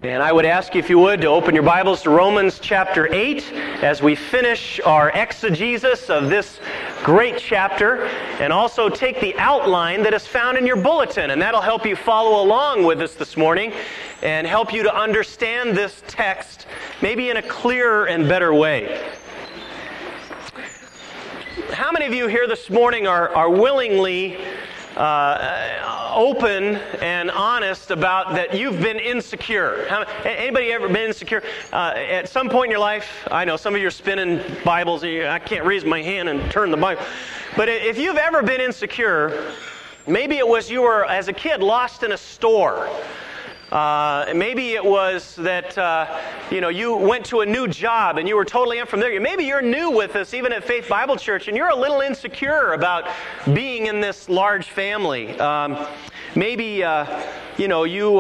And I would ask you, if you would, to open your Bibles to Romans chapter 8 as we finish our exegesis of this great chapter, and also take the outline that is found in your bulletin, and that'll help you follow along with us this morning and help you to understand this text maybe in a clearer and better way. How many of you here this morning are willingly open and honest about that you've been insecure? Anybody ever been insecure at some point in your life? I know some of you are spinning Bibles and I can't raise my hand and turn the Bible. But if you've ever been insecure, maybe it was you were, as a kid, lost in a store. Maybe it was that you went to a new job and you were totally unfamiliar. Maybe you're new with us, even at Faith Bible Church, and you're a little insecure about being in this large family. Maybe you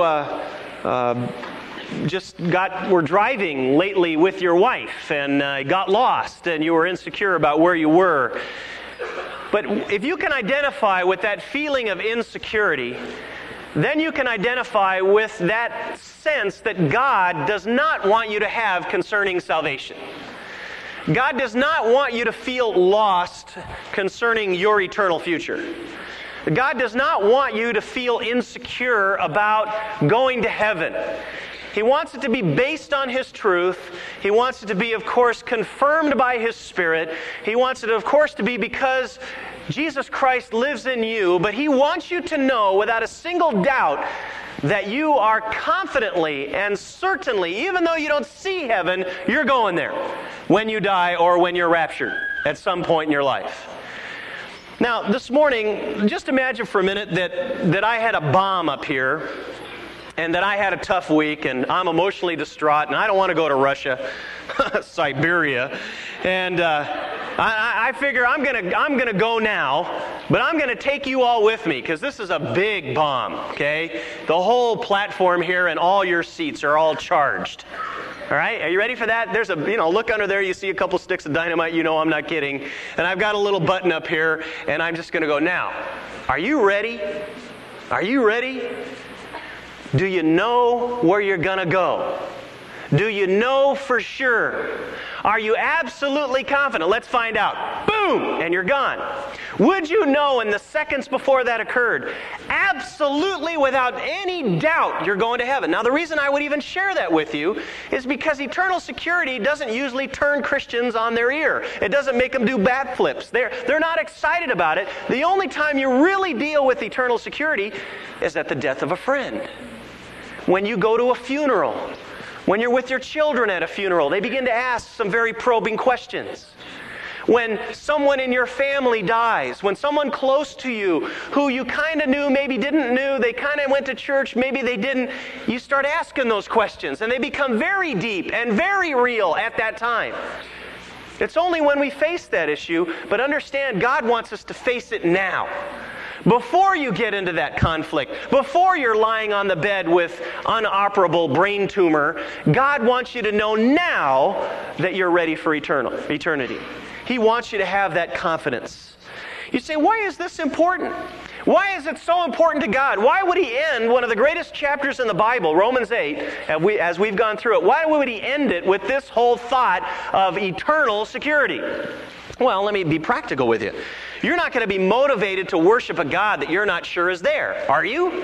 were driving lately with your wife and got lost, and you were insecure about where you were. But if you can identify with that feeling of insecurity, then you can identify with that sense that God does not want you to have concerning salvation. God does not want you to feel lost concerning your eternal future. God does not want you to feel insecure about going to heaven. He wants it to be based on His truth. He wants it to be, of course, confirmed by His Spirit. He wants it, of course, to be because Jesus Christ lives in you, but He wants you to know without a single doubt that you are confidently and certainly, even though you don't see heaven, you're going there when you die or when you're raptured at some point in your life. Now, this morning, just imagine for a minute that I had a bomb up here and that I had a tough week and I'm emotionally distraught and I don't want to go to Russia, Siberia, and I figure I'm gonna go now, but I'm gonna take you all with me because this is a big bomb. Okay, the whole platform here and all your seats are all charged. All right, are you ready for that? There's look under there. You see a couple sticks of dynamite. You know I'm not kidding. And I've got a little button up here, and I'm just gonna go now. Are you ready? Are you ready? Do you know where you're gonna go? Do you know for sure? Are you absolutely confident? Let's find out. Boom! And you're gone. Would you know in the seconds before that occurred, absolutely without any doubt, you're going to heaven? Now, the reason I would even share that with you is because eternal security doesn't usually turn Christians on their ear. It doesn't make them do backflips. They're not excited about it. The only time you really deal with eternal security is at the death of a friend. When you go to a funeral, when you're with your children at a funeral, they begin to ask some very probing questions. When someone in your family dies, when someone close to you, who you kind of knew, maybe didn't know, they kind of went to church, maybe they didn't, you start asking those questions, and they become very deep and very real at that time. It's only when we face that issue, but understand God wants us to face it now. Before you get into that conflict, before you're lying on the bed with unoperable brain tumor, God wants you to know now that you're ready for eternity. He wants you to have that confidence. You say, why is this important? Why is it so important to God? Why would He end one of the greatest chapters in the Bible, Romans 8, as we've gone through it? Why would He end it with this whole thought of eternal security? Well, let me be practical with you. You're not going to be motivated to worship a God that you're not sure is there, are you?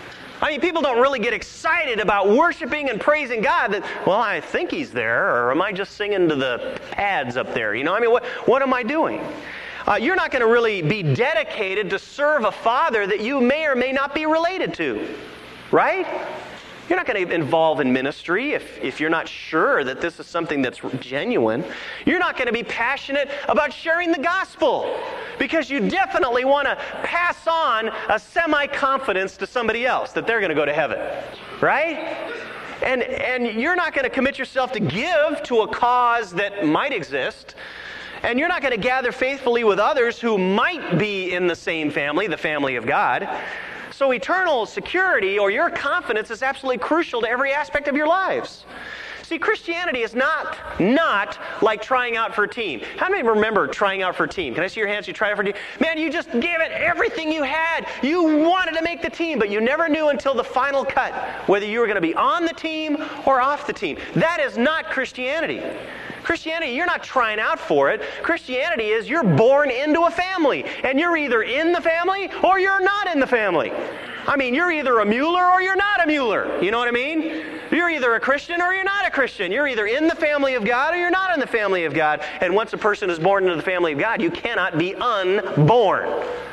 I mean, people don't really get excited about worshiping and praising God that, well, I think He's there, or am I just singing to the pads up there? What am I doing? You're not going to really be dedicated to serve a Father that you may or may not be related to, right? You're not going to involve in ministry if you're not sure that this is something that's genuine. You're not going to be passionate about sharing the gospel because you definitely want to pass on a semi-confidence to somebody else that they're going to go to heaven, right? And you're not going to commit yourself to give to a cause that might exist. And you're not going to gather faithfully with others who might be in the same family, the family of God. So eternal security or your confidence is absolutely crucial to every aspect of your lives. See, Christianity is not like trying out for a team. How many remember trying out for a team? Can I see your hands? You tried out for a team? Man, you just gave it everything you had. You wanted to make the team, but you never knew until the final cut whether you were going to be on the team or off the team. That is not Christianity. Christianity, you're not trying out for it. Christianity is you're born into a family, and you're either in the family or you're not in the family. I mean, you're either a Mueller or you're not a Mueller. You know what I mean? You're either a Christian or you're not a Christian. You're either in the family of God or you're not in the family of God. And once a person is born into the family of God, you cannot be unborn.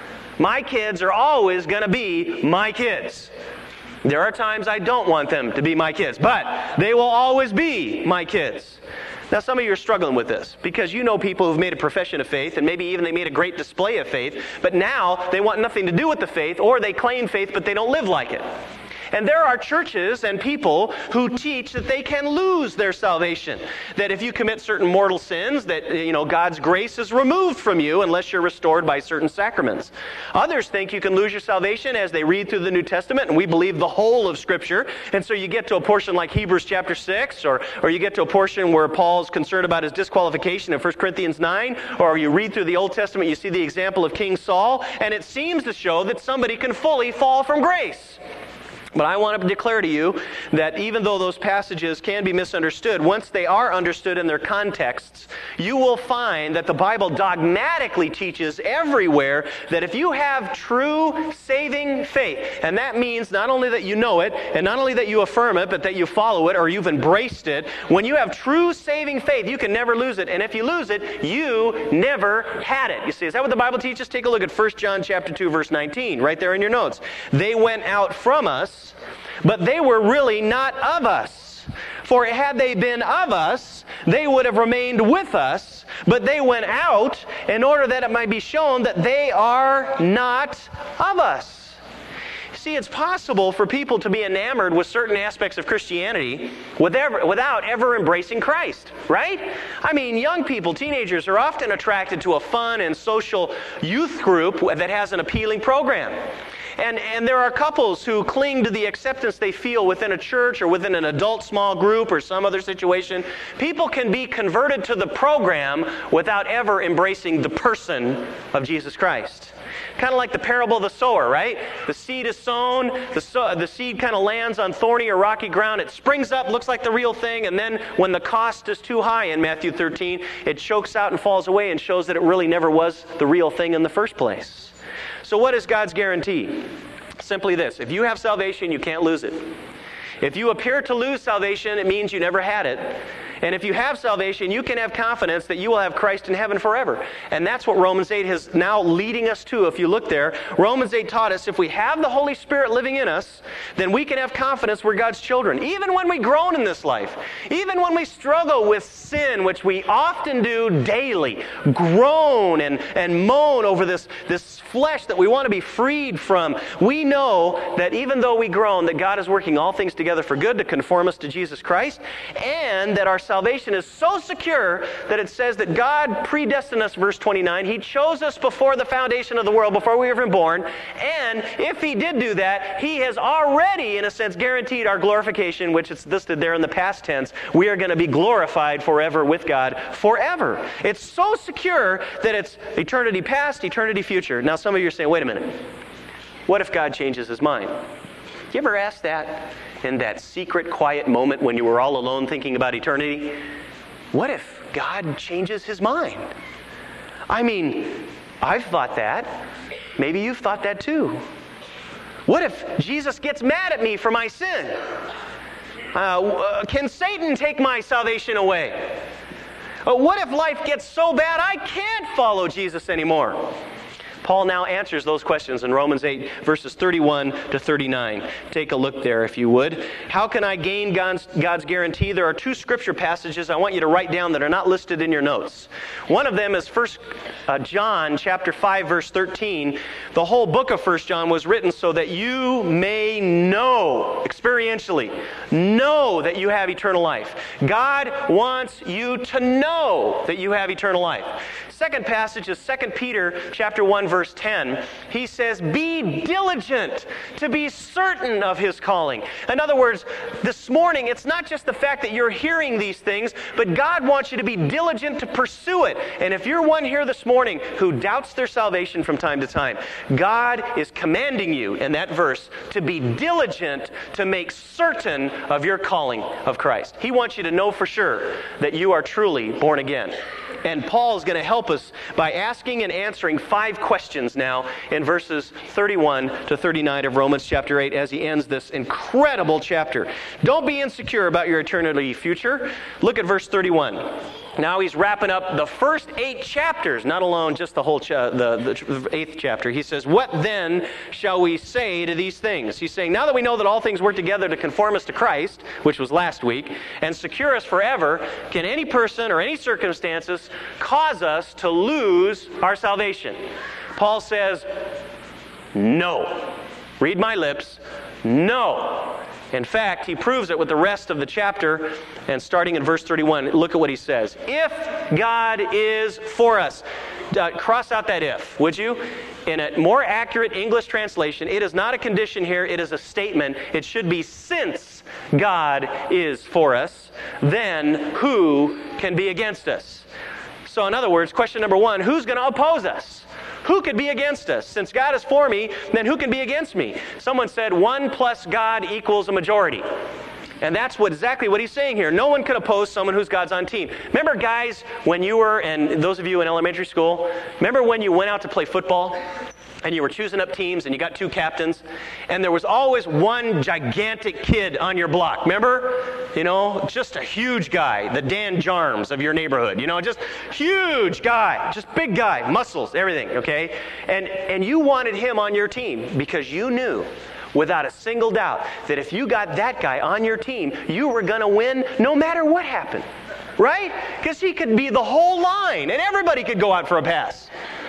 My kids are always going to be my kids. There are times I don't want them to be my kids, but they will always be my kids. Now, some of you are struggling with this because you know people who've made a profession of faith and maybe even they made a great display of faith, but now they want nothing to do with the faith, or they claim faith but they don't live like it. And there are churches and people who teach that they can lose their salvation. That if you commit certain mortal sins, that God's grace is removed from you unless you're restored by certain sacraments. Others think you can lose your salvation as they read through the New Testament, and we believe the whole of Scripture. And so you get to a portion like Hebrews chapter 6, or you get to a portion where Paul's concerned about his disqualification in 1 Corinthians 9, or you read through the Old Testament, you see the example of King Saul, and it seems to show that somebody can fully fall from grace. But I want to declare to you that even though those passages can be misunderstood, once they are understood in their contexts, you will find that the Bible dogmatically teaches everywhere that if you have true saving faith, and that means not only that you know it, and not only that you affirm it, but that you follow it or you've embraced it, when you have true saving faith, you can never lose it. And if you lose it, you never had it. You see, is that what the Bible teaches? Take a look at 1 John chapter 2, verse 19, right there in your notes. They went out from us, but they were really not of us. For had they been of us, they would have remained with us, but they went out in order that it might be shown that they are not of us. See, it's possible for people to be enamored with certain aspects of Christianity without ever embracing Christ, right? I mean, young people, teenagers, are often attracted to a fun and social youth group that has an appealing program. And there are couples who cling to the acceptance they feel within a church or within an adult small group or some other situation. People can be converted to the program without ever embracing the person of Jesus Christ. Kind of like the parable of the sower, right? The seed is sown, the seed kind of lands on thorny or rocky ground. It springs up, looks like the real thing, and then when the cost is too high in Matthew 13, it chokes out and falls away and shows that it really never was the real thing in the first place. So what is God's guarantee? Simply this: if you have salvation, you can't lose it. If you appear to lose salvation, it means you never had it. And if you have salvation, you can have confidence that you will have Christ in heaven forever. And that's what Romans 8 is now leading us to. If you look there, Romans 8 taught us if we have the Holy Spirit living in us, then we can have confidence we're God's children. Even when we groan in this life, even when we struggle with sin, which we often do daily, groan and moan over this flesh that we want to be freed from, we know that even though we groan, that God is working all things together for good to conform us to Jesus Christ, and that our salvation is so secure that it says that God predestined us, verse 29. He chose us before the foundation of the world, before we were even born. And if He did do that, He has already, in a sense, guaranteed our glorification, which is listed there in the past tense. We are going to be glorified forever with God forever. It's so secure that it's eternity past, eternity future. Now, some of you are saying, wait a minute. What if God changes His mind? You ever ask that in that secret, quiet moment when you were all alone thinking about eternity? What if God changes His mind? I mean, I've thought that. Maybe you've thought that too. What if Jesus gets mad at me for my sin? Can Satan take my salvation away? What if life gets so bad I can't follow Jesus anymore? Paul now answers those questions in Romans 8, verses 31 to 39. Take a look there, if you would. How can I gain God's guarantee? There are two scripture passages I want you to write down that are not listed in your notes. One of them is 1 John chapter 5, verse 13. The whole book of 1 John was written so that you may know, experientially, know that you have eternal life. God wants you to know that you have eternal life. second passage is 2 Peter chapter 1, verse 10. He says, be diligent to be certain of his calling. In other words, this morning, it's not just the fact that you're hearing these things, but God wants you to be diligent to pursue it. And if you're one here this morning who doubts their salvation from time to time, God is commanding you in that verse to be diligent to make certain of your calling of Christ. He wants you to know for sure that you are truly born again. And Paul is going to help us by asking and answering 5 questions now in verses 31 to 39 of Romans chapter 8 as he ends this incredible chapter. Don't be insecure about your eternity future. Look at verse 31. Now he's wrapping up the first 8 chapters, not alone just the whole the 8th chapter. He says, what then shall we say to these things? He's saying, now that we know that all things work together to conform us to Christ, which was last week, and secure us forever, can any person or any circumstances cause us to lose our salvation? Paul says, no. Read my lips, no. In fact, he proves it with the rest of the chapter, and starting in verse 31, look at what he says. If God is for us, cross out that if, would you? In a more accurate English translation, it is not a condition here, it is a statement. It should be, since God is for us, then who can be against us? So in other words, question number 1, who's going to oppose us? Who could be against us? Since God is for me, then who can be against me? Someone said 1 plus God equals a majority. And that's exactly what he's saying here. No one can oppose someone who's God's on team. Remember, guys, when you were, and those of you in elementary school, remember when you went out to play football? And you were choosing up teams, and you got 2 captains, and there was always one gigantic kid on your block. Remember? You know, just a huge guy, the Dan Jarms of your neighborhood. You know, just huge guy, just big guy, muscles, everything, okay? And you wanted him on your team because you knew, without a single doubt, that if you got that guy on your team, you were going to win no matter what happened, right? Because he could be the whole line, and everybody could go out for a pass.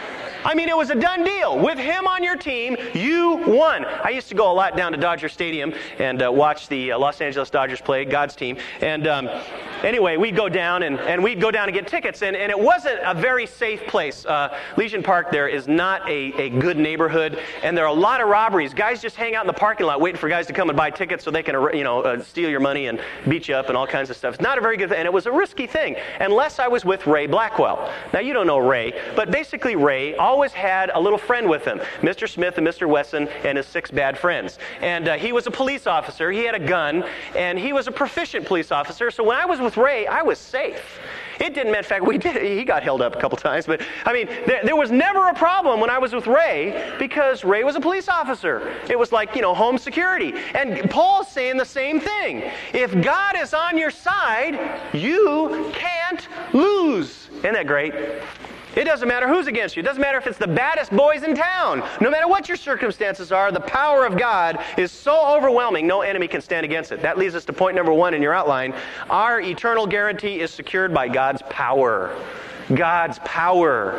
I mean, it was a done deal. With him on your team, you won. I used to go a lot down to Dodger Stadium and watch the Los Angeles Dodgers play, God's team. And anyway, we'd go down and we'd go down and get tickets. And it wasn't a very safe place. Legion Park there is not a good neighborhood. And there are a lot of robberies. Guys just hang out in the parking lot waiting for guys to come and buy tickets so they can, steal your money and beat you up and all kinds of stuff. It's not a very good thing. And it was a risky thing, unless I was with Ray Blackwell. Now, you don't know Ray, but basically Ray always had a little friend with him, Mr. Smith and Mr. Wesson and his 6 bad friends. And he was a police officer. He had a gun, and he was a proficient police officer. So when I was with Ray, I was safe. It didn't matter. In fact, he got held up a couple times. But, I mean, there was never a problem when I was with Ray because Ray was a police officer. It was like, home security. And Paul's saying the same thing. If God is on your side, you can't lose. Isn't that great? It doesn't matter who's against you. It doesn't matter if it's the baddest boys in town. No matter what your circumstances are, the power of God is so overwhelming, no enemy can stand against it. That leads us to point number 1 in your outline. Our eternal guarantee is secured by God's power. God's power.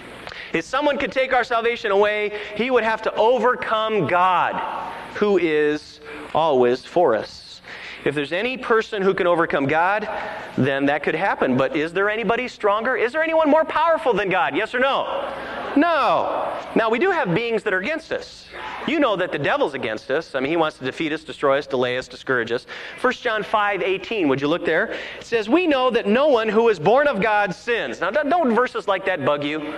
If someone could take our salvation away, he would have to overcome God, who is always for us. If there's any person who can overcome God, then that could happen. But is there anybody stronger? Is there anyone more powerful than God? Yes or no? No. Now, we do have beings that are against us. You know that the devil's against us. I mean, he wants to defeat us, destroy us, delay us, discourage us. 1 John 5:18, would you look there? It says, we know that no one who is born of God sins. Now, don't verses like that bug you?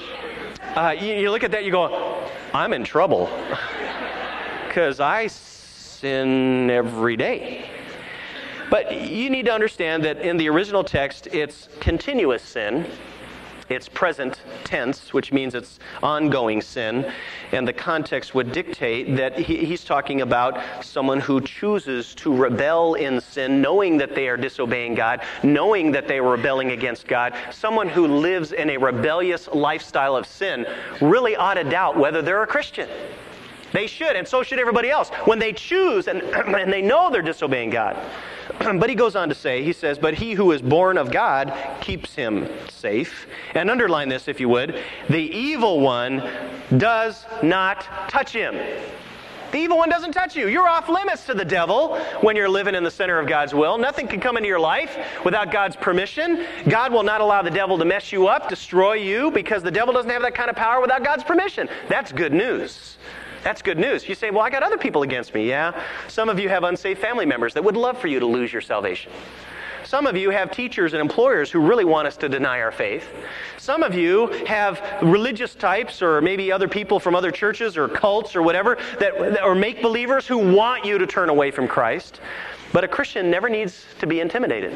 You look at that, you go, I'm in trouble. Because I sin every day. But you need to understand that in the original text, it's continuous sin. It's present tense, which means it's ongoing sin. And the context would dictate that he's talking about someone who chooses to rebel in sin, knowing that they are disobeying God, knowing that they are rebelling against God. Someone who lives in a rebellious lifestyle of sin really ought to doubt whether they're a Christian. They should, and so should everybody else, when they choose and they know they're disobeying God. But he goes on to say, he says, but he who is born of God keeps him safe. And underline this, if you would. The evil one does not touch him. The evil one doesn't touch you. You're off limits to the devil when you're living in the center of God's will. Nothing can come into your life without God's permission. God will not allow the devil to mess you up, destroy you, because the devil doesn't have that kind of power without God's permission. That's good news. That's good news. You say, well, I got other people against me. Yeah, some of you have unsafe family members that would love for you to lose your salvation. Some of you have teachers and employers who really want us to deny our faith. Some of you have religious types or maybe other people from other churches or cults or whatever or make-believers who want you to turn away from Christ. But a Christian never needs to be intimidated,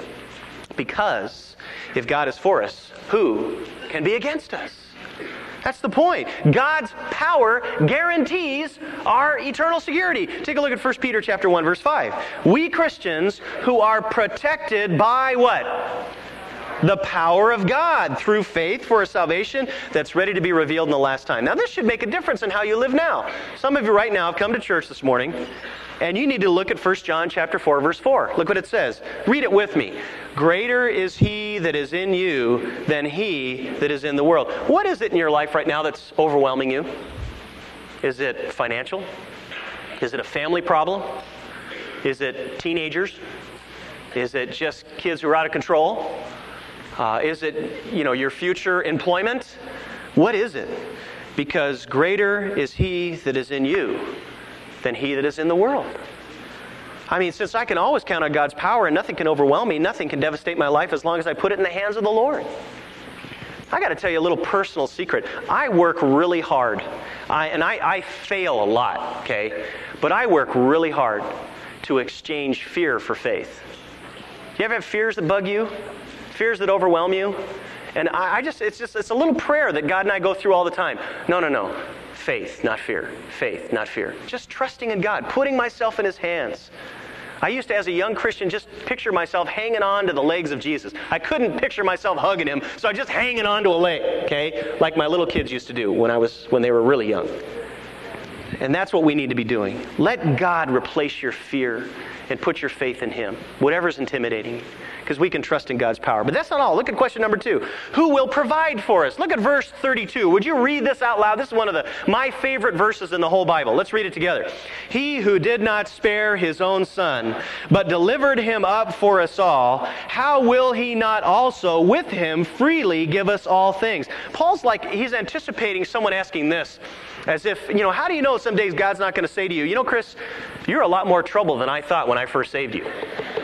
because if God is for us, who can be against us? That's the point. God's power guarantees our eternal security. Take a look at 1 Peter chapter 1, verse 5. We Christians who are protected by what? The power of God through faith for a salvation that's ready to be revealed in the last time. Now, this should make a difference in how you live now. Some of you right now have come to church this morning, and you need to look at 1 John chapter 4, verse 4. Look what it says. Read it with me. Greater is he that is in you than he that is in the world. What is it in your life right now that's overwhelming you? Is it financial? Is it a family problem? Is it teenagers? Is it just kids who are out of control? Is it, your future employment? What is it? Because greater is he that is in you than he that is in the world. I mean, since I can always count on God's power and nothing can overwhelm me, nothing can devastate my life as long as I put it in the hands of the Lord. I got to tell you a little personal secret. I work really hard. I fail a lot, okay? But I work really hard to exchange fear for faith. Do you ever have fears that bug you? Fears that overwhelm you? And it's a little prayer that God and I go through all the time. No. Faith, not fear. Faith, not fear. Just trusting in God, putting myself in His hands. I used to, as a young Christian, just picture myself hanging on to the legs of Jesus. I couldn't picture myself hugging Him, so I just hanging on to a leg, okay? Like my little kids used to do when they were really young. And that's what we need to be doing. Let God replace your fear and put your faith in Him, whatever's intimidating, because we can trust in God's power. But that's not all. Look at question number 2. Who will provide for us? Look at verse 32. Would you read this out loud? This is one of my favorite verses in the whole Bible. Let's read it together. He who did not spare His own Son, but delivered Him up for us all, how will He not also with Him freely give us all things? Paul's he's anticipating someone asking this. As if, how do you know some days God's not going to say to you, Chris, you're a lot more trouble than I thought when I first saved you.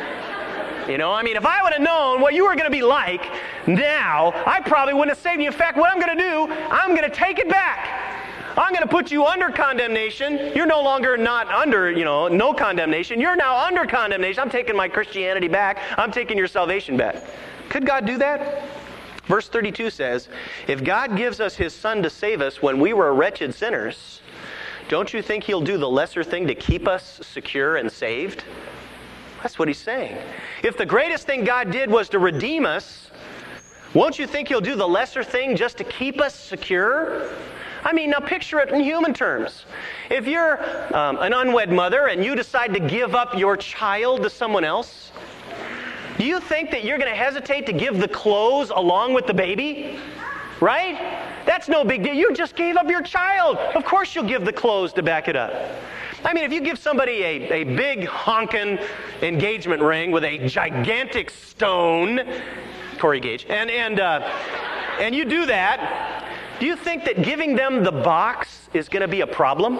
If I would have known what you were going to be like now, I probably wouldn't have saved you. In fact, what I'm going to do, I'm going to take it back. I'm going to put you under condemnation. You're no longer not under, no condemnation. You're now under condemnation. I'm taking my Christianity back. I'm taking your salvation back. Could God do that? Verse 32 says, if God gives us His Son to save us when we were wretched sinners, don't you think He'll do the lesser thing to keep us secure and saved? That's what He's saying. If the greatest thing God did was to redeem us, won't you think He'll do the lesser thing just to keep us secure? Now picture it in human terms. If you're an unwed mother and you decide to give up your child to someone else, do you think that you're going to hesitate to give the clothes along with the baby? Right? That's no big deal. You just gave up your child. Of course you'll give the clothes to back it up. If you give somebody a big honkin' engagement ring with a gigantic stone, Corey Gage, and you do that, do you think that giving them the box is going to be a problem?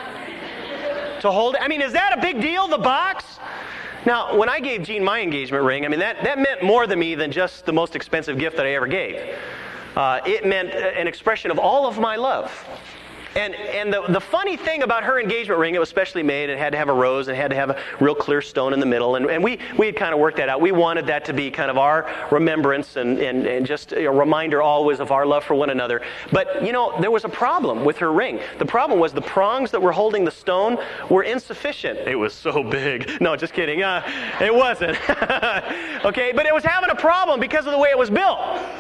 To hold it? Is that a big deal, the box? Now, when I gave Jean my engagement ring, that meant more to me than just the most expensive gift that I ever gave. It meant an expression of all of my love. And the funny thing about her engagement ring, it was specially made. It had to have a rose and it had to have a real clear stone in the middle. And we had kind of worked that out. We wanted that to be kind of our remembrance and just a reminder always of our love for one another. But, there was a problem with her ring. The problem was the prongs that were holding the stone were insufficient. It was so big. No, just kidding. It wasn't. Okay, but it was having a problem because of the way it was built.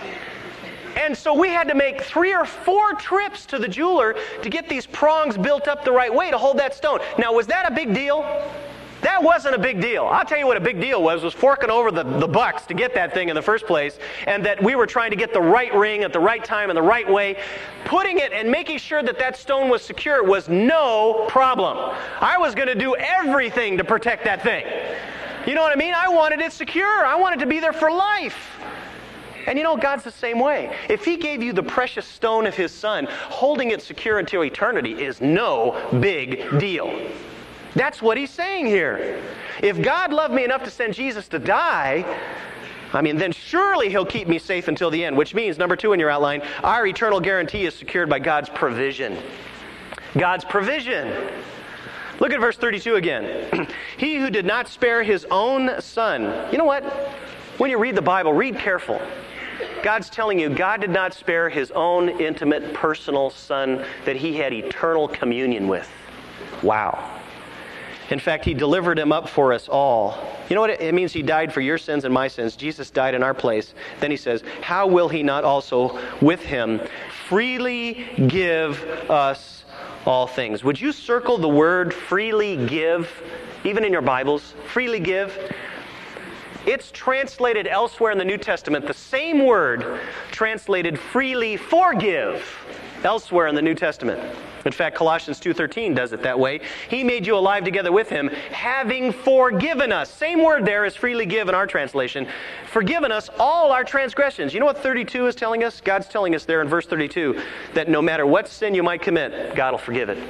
And so we had to make 3 or 4 trips to the jeweler to get these prongs built up the right way to hold that stone. Now, was that a big deal? That wasn't a big deal. I'll tell you what a big deal was forking over the bucks to get that thing in the first place, and that we were trying to get the right ring at the right time and the right way. Putting it and making sure that that stone was secure was no problem. I was going to do everything to protect that thing. You know what I mean? I wanted it secure. I wanted it to be there for life. And you know, God's the same way. If He gave you the precious stone of His Son, holding it secure until eternity is no big deal. That's what He's saying here. If God loved me enough to send Jesus to die, then surely He'll keep me safe until the end, which means, number 2 in your outline, our eternal guarantee is secured by God's provision. God's provision. Look at verse 32 again. He who did not spare His own Son. You know what? When you read the Bible, read careful. God's telling you God did not spare His own intimate, personal Son that He had eternal communion with. Wow. In fact, He delivered Him up for us all. You know what it means? He died for your sins and my sins. Jesus died in our place. Then He says, how will He not also with Him freely give us all things? Would you circle the word freely give, even in your Bibles? Freely give. It's translated elsewhere in the New Testament, the same word translated freely forgive elsewhere in the New Testament. In fact, Colossians 2:13 does it that way. He made you alive together with Him, having forgiven us. Same word there as freely give in our translation. Forgiven us all our transgressions. You know what 32 is telling us? God's telling us there in verse 32 that no matter what sin you might commit, God will forgive it.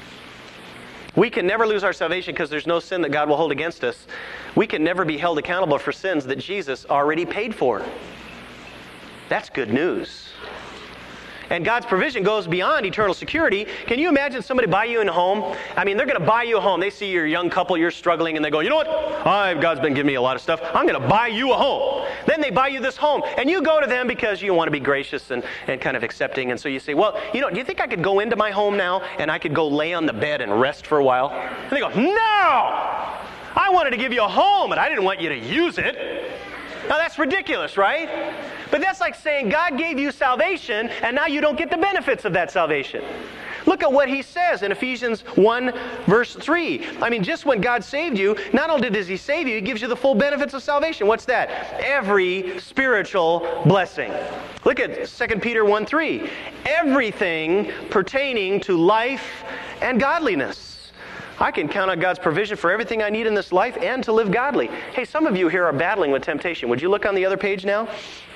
We can never lose our salvation because there's no sin that God will hold against us. We can never be held accountable for sins that Jesus already paid for. That's good news. And God's provision goes beyond eternal security. Can you imagine somebody buy you a home? They're going to buy you a home. They see you're a young couple, you're struggling, and they go, you know what? God's been giving me a lot of stuff. I'm going to buy you a home. Then they buy you this home. And you go to them because you want to be gracious and kind of accepting. And so you say, well, do you think I could go into my home now and I could go lay on the bed and rest for a while? And they go, no! I wanted to give you a home, and I didn't want you to use it. Now that's ridiculous, right? But that's like saying God gave you salvation and now you don't get the benefits of that salvation. Look at what He says in Ephesians 1 verse 3. Just when God saved you, not only does He save you, He gives you the full benefits of salvation. What's that? Every spiritual blessing. Look at 2 Peter 1:3. Everything pertaining to life and godliness. I can count on God's provision for everything I need in this life and to live godly. Hey, some of you here are battling with temptation. Would you look on the other page now?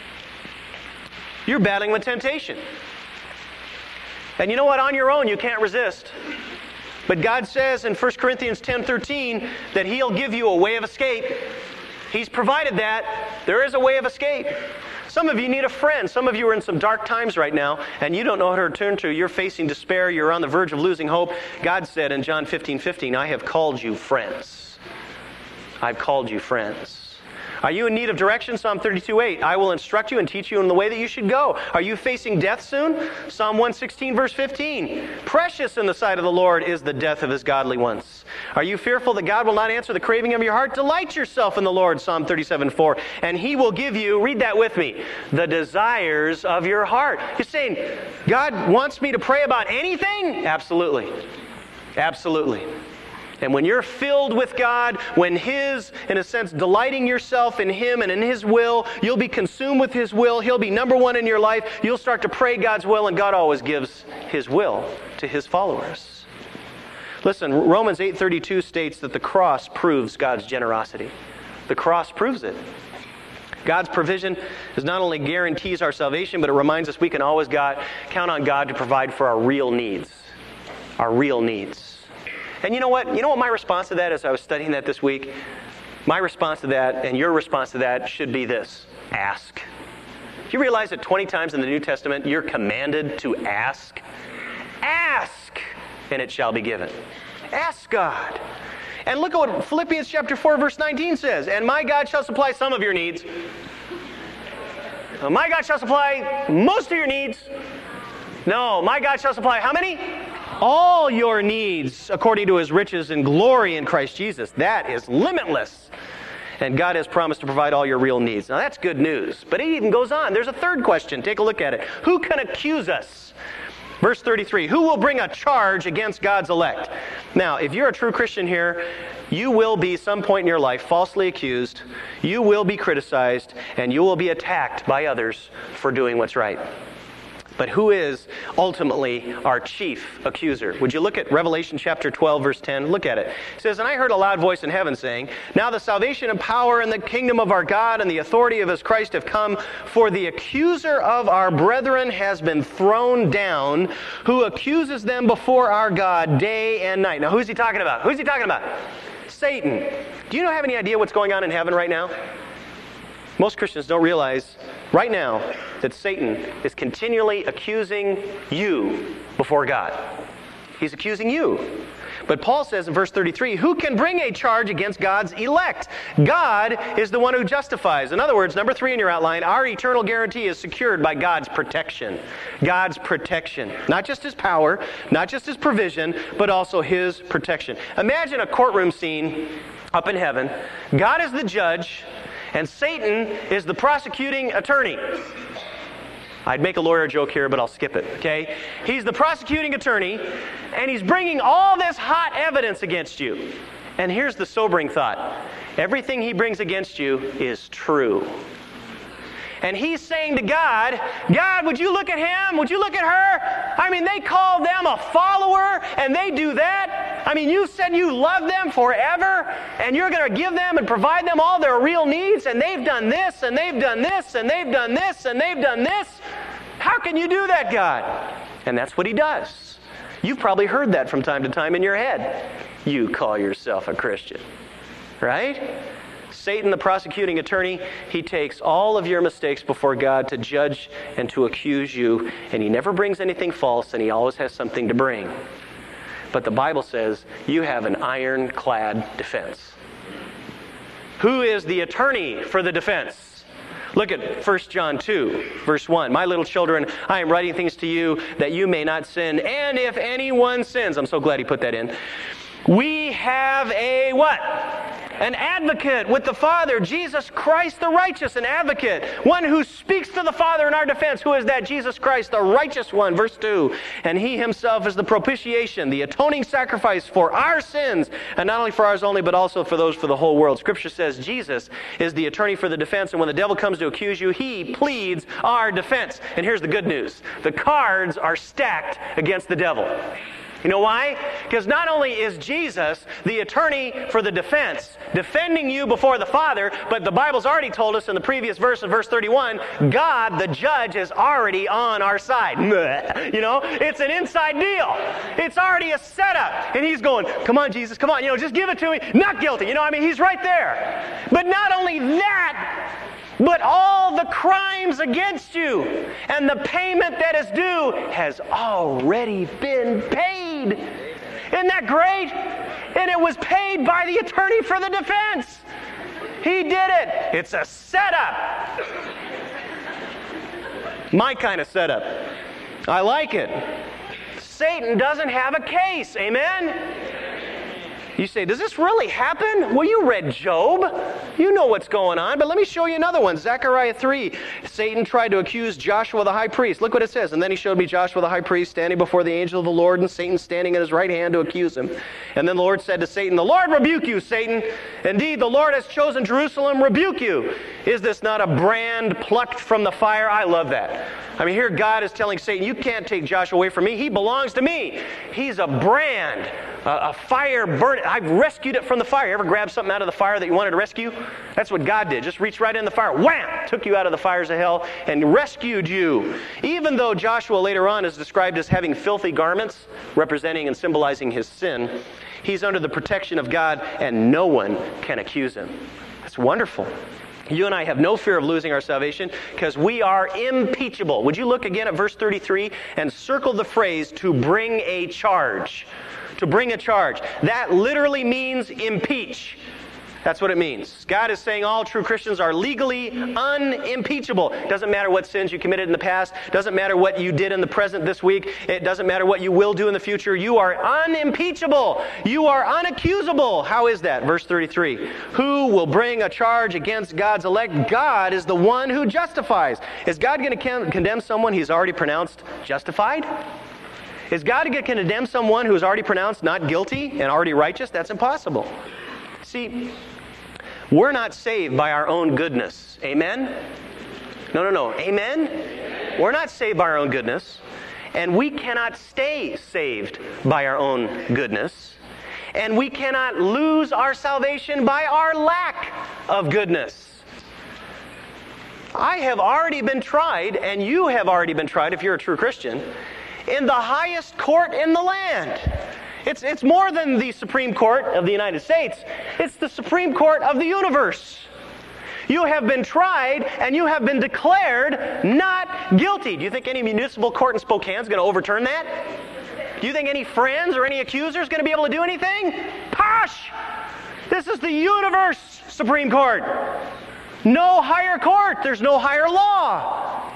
You're battling with temptation. And you know what? On your own, you can't resist. But God says in 1 Corinthians 10:13 that He'll give you a way of escape. He's provided that. There is a way of escape. Some of you need a friend. Some of you are in some dark times right now, and you don't know who to turn to. You're facing despair. You're on the verge of losing hope. God said in John 15:15, I have called you friends. I've called you friends. Are you in need of direction? Psalm 32:8, I will instruct you and teach you in the way that you should go. Are you facing death soon? Psalm 116 verse 15, precious in the sight of the Lord is the death of His godly ones. Are you fearful that God will not answer the craving of your heart? Delight yourself in the Lord, Psalm 37:4, and He will give you, read that with me, the desires of your heart. You're saying, God wants me to pray about anything? Absolutely. Absolutely. And when you're filled with God, when His, in a sense, delighting yourself in Him and in His will, you'll be consumed with His will. He'll be number one in your life. You'll start to pray God's will, and God always gives His will to His followers. Listen, Romans 8:32 states that the cross proves God's generosity. The cross proves it. God's provision is not only guarantees our salvation, but it reminds us we can always count on God to provide for our real needs. Our real needs. And you know what? You know what my response to that is? I was studying that this week. My response to that and your response to that should be this. Ask. Do you realize that 20 times in the New Testament you're commanded to ask? Ask, and it shall be given. Ask God. And look at what Philippians chapter 4 verse 19 says. And my God shall supply some of your needs. My God shall supply most of your needs. No, my God shall supply how many? All your needs according to His riches and glory in Christ Jesus. That is limitless. And God has promised to provide all your real needs. Now that's good news. But it even goes on. There's a third question. Take a look at it. Who can accuse us Verse 33, who will bring a charge against God's elect? Now, if you're a true Christian here, you will be, some point in your life, falsely accused. You will be criticized, and you will be attacked by others for doing what's right. But who is ultimately our chief accuser? Would you look at Revelation chapter 12, verse 10? Look at it. It says, and I heard a loud voice in heaven saying, now the salvation and power and the kingdom of our God and the authority of his Christ have come, for the accuser of our brethren has been thrown down, who accuses them before our God day and night. Now, who's he talking about? Who's he talking about? Satan. Do you have any idea what's going on in heaven right now? Most Christians don't realize right now that Satan is continually accusing you before God. He's accusing you. But Paul says in verse 33, who can bring a charge against God's elect? God is the one who justifies. In other words, number 3 in your outline, our eternal guarantee is secured by God's protection. God's protection. Not just his power, not just his provision, but also his protection. Imagine a courtroom scene up in heaven. God is the judge, and Satan is the prosecuting attorney. I'd make a lawyer joke here, but I'll skip it, okay? He's the prosecuting attorney, and he's bringing all this hot evidence against you. And here's the sobering thought. Everything he brings against you is true. And he's saying to God, God, would you look at him? Would you look at her? I mean, they call them a follower, and they do that. I mean, you said you love them forever, and you're going to give them and provide them all their real needs, and they've done this, and they've done this, and they've done this, and they've done this. How can you do that, God? And that's what he does. You've probably heard that from time to time in your head. You call yourself a Christian, right? Satan, the prosecuting attorney, he takes all of your mistakes before God to judge and to accuse you, and he never brings anything false, and he always has something to bring. But the Bible says you have an ironclad defense. Who is the attorney for the defense? Look at 1 John 2, verse 1. My little children, I am writing things to you that you may not sin. And if anyone sins, I'm so glad he put that in. We have a what? An advocate with the Father, Jesus Christ the righteous, an advocate. One who speaks to the Father in our defense. Who is that? Jesus Christ, the righteous one. Verse 2. And he himself is the propitiation, the atoning sacrifice for our sins. And not only for ours only, but also for those for the whole world. Scripture says Jesus is the attorney for the defense. And when the devil comes to accuse you, he pleads our defense. And here's the good news. The cards are stacked against the devil. You know why? Because not only is Jesus the attorney for the defense, defending you before the Father, but the Bible's already told us in the previous verse, in verse 31, God, the judge, is already on our side. You know, it's an inside deal. It's already a setup. And he's going, come on, Jesus, come on, just give it to me. Not guilty. He's right there. But not only that, but all the crimes against you and the payment that is due has already been paid. Isn't that great? And it was paid by the attorney for the defense. He did it. It's a setup. My kind of setup. I like it. Satan doesn't have a case. Amen? You say, does this really happen? Well, you read Job. You know what's going on. But let me show you another one. Zechariah 3. Satan tried to accuse Joshua the high priest. Look what it says. And then he showed me Joshua the high priest standing before the angel of the Lord, and Satan standing at his right hand to accuse him. And then the Lord said to Satan, the Lord rebuke you, Satan. Indeed, the Lord has chosen Jerusalem, rebuke you. Is this not a brand plucked from the fire? I love that. Here God is telling Satan, you can't take Joshua away from me. He belongs to me. He's a brand, a fire burning. I've rescued it from the fire. You ever grab something out of the fire that you wanted to rescue? That's what God did. Just reached right in the fire. Wham! Took you out of the fires of hell and rescued you. Even though Joshua later on is described as having filthy garments, representing and symbolizing his sin, he's under the protection of God and no one can accuse him. That's wonderful. You and I have no fear of losing our salvation because we are impeachable. Would you look again at verse 33 and circle the phrase, to bring a charge. To bring a charge. That literally means impeach. That's what it means. God is saying all true Christians are legally unimpeachable. Doesn't matter what sins you committed in the past. Doesn't matter what you did in the present this week. It doesn't matter what you will do in the future. You are unimpeachable. You are unaccusable. How is that? Verse 33. Who will bring a charge against God's elect? God is the one who justifies. Is God going to condemn someone he's already pronounced justified? Is God going to condemn someone who is already pronounced not guilty and already righteous? That's impossible. See, we're not saved by our own goodness. Amen? No. Amen? We're not saved by our own goodness. And we cannot stay saved by our own goodness. And we cannot lose our salvation by our lack of goodness. I have already been tried, and you have already been tried, if you're a true Christian, in the highest court in the land. It's more than the Supreme Court of the United States. It's the Supreme Court of the universe. You have been tried, and you have been declared not guilty. Do you think any municipal court in Spokane is going to overturn that? Do you think any friends or any accuser is going to be able to do anything? Posh! This is the universe Supreme Court. No higher court. There's no higher law.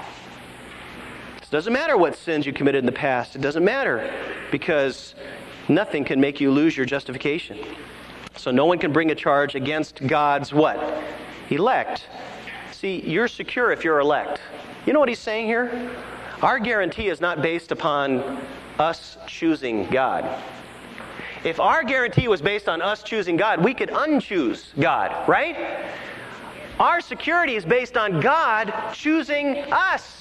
It doesn't matter what sins you committed in the past. It doesn't matter because nothing can make you lose your justification. So no one can bring a charge against God's what? Elect. See, you're secure if you're elect. You know what he's saying here? Our guarantee is not based upon us choosing God. If our guarantee was based on us choosing God, we could unchoose God, right? Our security is based on God choosing us.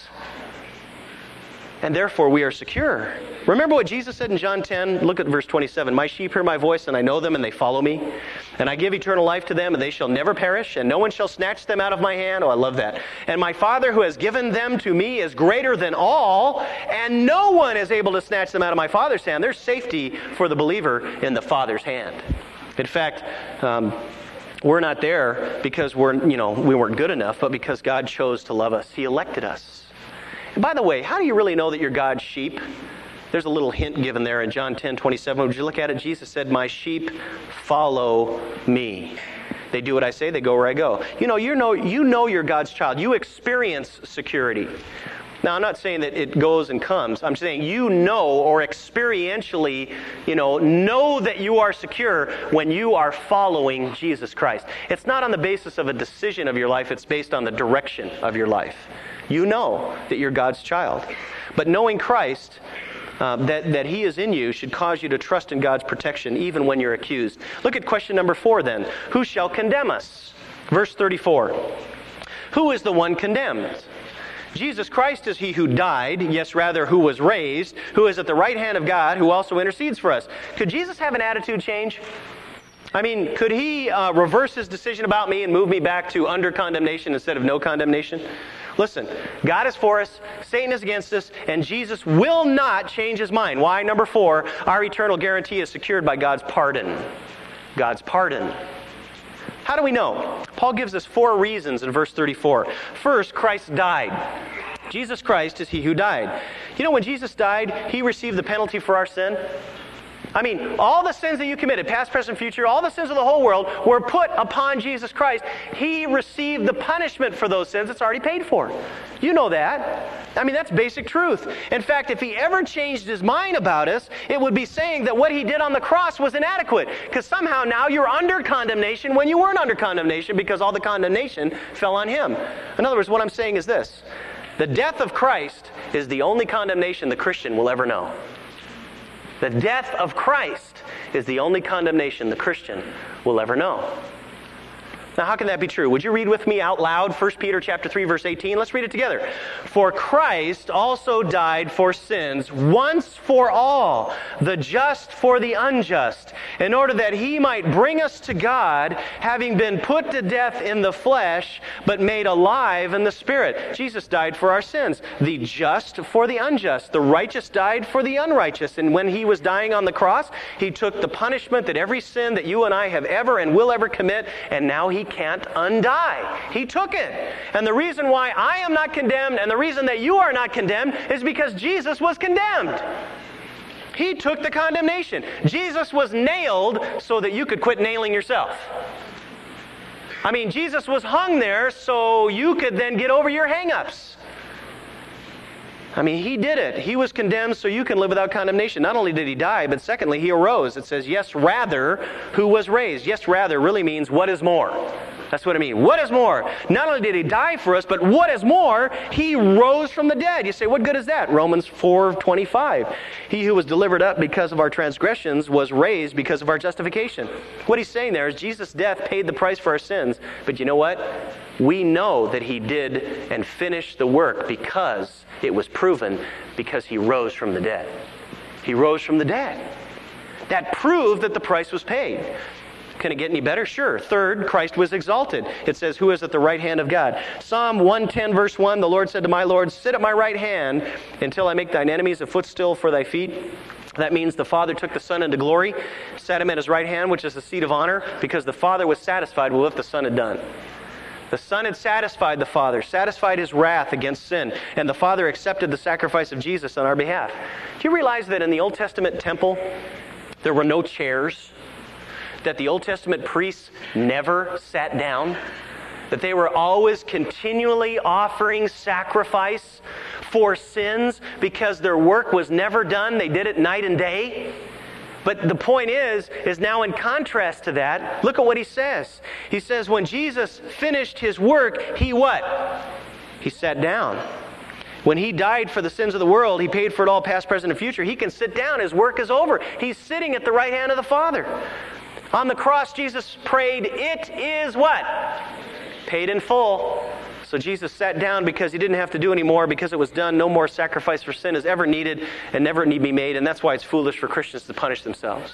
And therefore we are secure. Remember what Jesus said in John 10? Look at verse 27. My sheep hear my voice, and I know them, and they follow me. And I give eternal life to them, and they shall never perish, and no one shall snatch them out of my hand. Oh, I love that. And my Father who has given them to me is greater than all, and no one is able to snatch them out of my Father's hand. There's safety for the believer in the Father's hand. In fact, we're not there because we weren't good enough, but because God chose to love us. He elected us. And by the way, how do you really know that you're God's sheep? There's a little hint given there in John 10:27. Would you look at it? Jesus said, my sheep follow me. They do what I say, they go where I go. You know you're God's child. You experience security. Now, I'm not saying that it goes and comes. I'm saying you know or experientially, know that you are secure when you are following Jesus Christ. It's not on the basis of a decision of your life. It's based on the direction of your life. You know that you're God's child. But knowing Christ, that He is in you, should cause you to trust in God's protection even when you're accused. Look at question number 4 then. Who shall condemn us? Verse 34. Who is the one condemned? Jesus Christ is He who died, yes, rather, who was raised, who is at the right hand of God, who also intercedes for us. Could Jesus have an attitude change? I mean, could He reverse His decision about me and move me back to under condemnation instead of no condemnation? Listen, God is for us, Satan is against us, and Jesus will not change His mind. Why? Number 4, our eternal guarantee is secured by God's pardon. God's pardon. How do we know? Paul gives us 4 reasons in verse 34. First, Christ died. Jesus Christ is He who died. You know, when Jesus died, He received the penalty for our sin. I mean, all the sins that you committed, past, present, future, all the sins of the whole world were put upon Jesus Christ. He received the punishment for those sins. It's already paid for. You know that. I mean, that's basic truth. In fact, if He ever changed His mind about us, it would be saying that what He did on the cross was inadequate. Because somehow now you're under condemnation when you weren't under condemnation because all the condemnation fell on Him. In other words, what I'm saying is this. The death of Christ is the only condemnation the Christian will ever know. The death of Christ is the only condemnation the Christian will ever know. Now, how can that be true? Would you read with me out loud 1 Peter chapter 3, verse 18? Let's read it together. For Christ also died for sins once for all, the just for the unjust, in order that He might bring us to God, having been put to death in the flesh, but made alive in the Spirit. Jesus died for our sins. The just for the unjust. The righteous died for the unrighteous. And when He was dying on the cross, He took the punishment that every sin that you and I have ever and will ever commit, and now He can't undie. He took it. And the reason why I am not condemned and the reason that you are not condemned is because Jesus was condemned. He took the condemnation. Jesus was nailed so that you could quit nailing yourself. I mean, Jesus was hung there so you could then get over your hang-ups. I mean, He did it. He was condemned so you can live without condemnation. Not only did He die, but secondly, He arose. It says, yes, rather, who was raised. Yes, rather really means what is more. That's what I mean. What is more? Not only did he die for us, but what is more? He rose from the dead. You say, what good is that? Romans 4:25. He who was delivered up because of our transgressions was raised because of our justification. What he's saying there is Jesus' death paid the price for our sins. But you know what? We know that he did and finished the work because it was proven, because he rose from the dead. He rose from the dead. That proved that the price was paid. Can it get any better? Sure. Third, Christ was exalted. It says, who is at the right hand of God? Psalm 110 verse 1, the Lord said to my Lord, sit at my right hand until I make thine enemies a footstool for thy feet. That means the Father took the Son into glory, sat him at his right hand, which is the seat of honor, because the Father was satisfied with what the Son had done. The Son had satisfied the Father, satisfied his wrath against sin, and the Father accepted the sacrifice of Jesus on our behalf. Do you realize that in the Old Testament temple, there were no chairs? That the Old Testament priests never sat down? That they were always continually offering sacrifice for sins because their work was never done. They did it night and day. But the point is now in contrast to that, look at what he says. He says when Jesus finished his work, he what? He sat down. When he died for the sins of the world, he paid for it all, past, present, and future. He can sit down. His work is over. He's sitting at the right hand of the Father. On the cross, Jesus prayed, it is what? Paid in full. So Jesus sat down because he didn't have to do any more, because it was done. No more sacrifice for sin is ever needed and never need be made. And that's why it's foolish for Christians to punish themselves.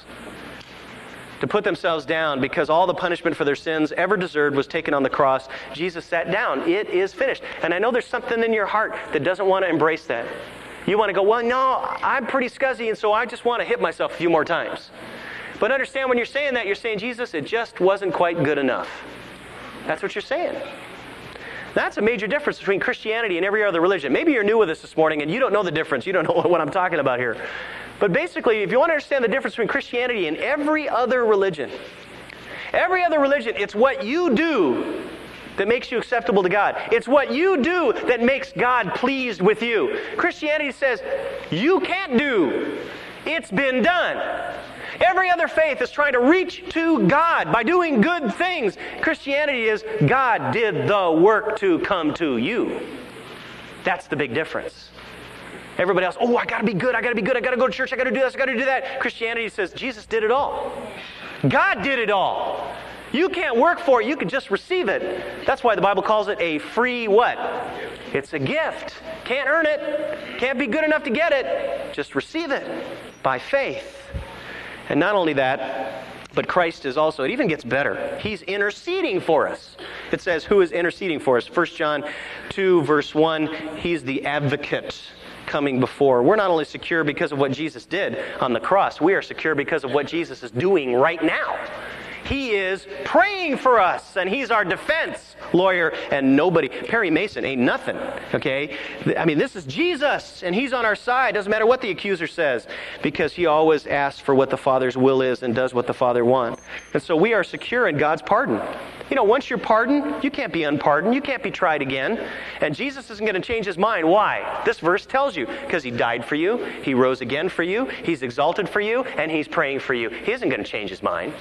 To put themselves down because all the punishment for their sins ever deserved was taken on the cross. Jesus sat down. It is finished. And I know there's something in your heart that doesn't want to embrace that. You want to go, well, no, I'm pretty scuzzy, and so I just want to hit myself a few more times. But understand, when you're saying that, you're saying, Jesus, it just wasn't quite good enough. That's what you're saying. That's a major difference between Christianity and every other religion. Maybe you're new with us this morning and you don't know the difference. You don't know what I'm talking about here. But basically, if you want to understand the difference between Christianity and every other religion, it's what you do that makes you acceptable to God. It's what you do that makes God pleased with you. Christianity says, you can't do. It's been done. Every other faith is trying to reach to God by doing good things. Christianity is God did the work to come to you. That's the big difference. Everybody else, I got to be good, I got to go to church, I got to do this, I got to do that. Christianity says Jesus did it all. God did it all. You can't work for it, you can just receive it. That's why the Bible calls it a free what? It's a gift. Can't earn it. Can't be good enough to get it. Just receive it by faith. And not only that, but Christ is also, it even gets better. He's interceding for us. It says, who is interceding for us? 1 John 2, verse 1, he's the advocate coming before. We're not only secure because of what Jesus did on the cross, we are secure because of what Jesus is doing right now. He is praying for us, and he's our defense lawyer, and nobody. Perry Mason ain't nothing, okay? I mean, this is Jesus, and he's on our side. Doesn't matter what the accuser says, because he always asks for what the Father's will is and does what the Father wants. And so we are secure in God's pardon. You know, once you're pardoned, you can't be unpardoned. You can't be tried again. And Jesus isn't going to change his mind. Why? This verse tells you. Because he died for you, he rose again for you, he's exalted for you, and he's praying for you. He isn't going to change his mind.